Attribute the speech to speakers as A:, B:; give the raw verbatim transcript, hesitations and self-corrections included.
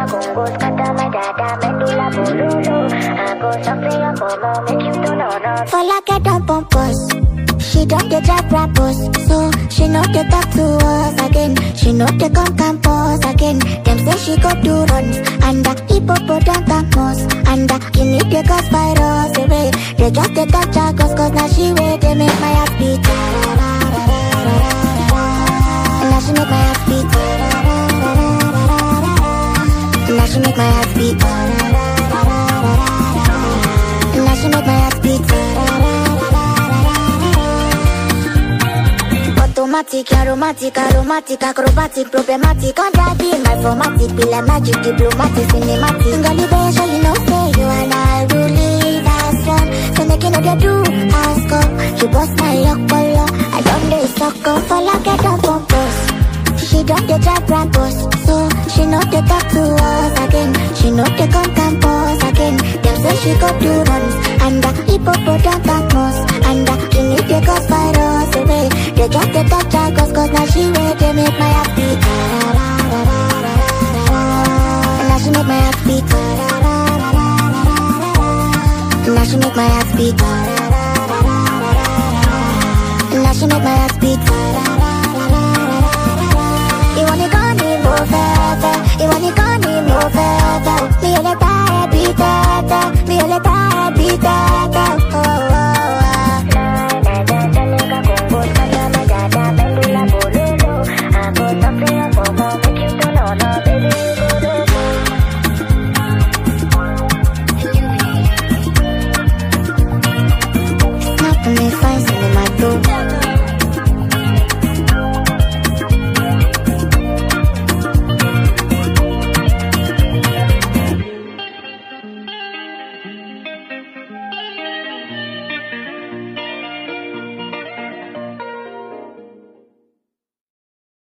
A: Congo, scatter my dada, medulla bololo. I go something your mama, make you don't know no.
B: For like a dump on post. She don't get drop rappers, so she know they talk to us again. She know they come campus again. Them say she go do runs and the hippopotamus and the guinea they cause virus away. They just they touch her cause cause now she wait. They make my heart beat. And now she make my heart beat. And now she make my heart beat. And now she make my heart beat. Automatic, aromatic, aromatic, acrobatic, problematic, on driving my formatic, be like magic, diplomatic, cinematic. Girl, you better show you know, say you and I will leave as one. So make you know they do, ask up. You bust my luck, color. I don't do sucker, for like I don't purpose. She don't get drop rappers, so she know they talk to us again. She know they come campus again. Them say she go do runs and the hippopotamus and the guinea they cause virus away. They just they touch her cause cause now she wait. They make my heart beat. And now she make my heart beat. And now she make my heart beat. And now she make my heart beat. You wanna go me go fair, you wanna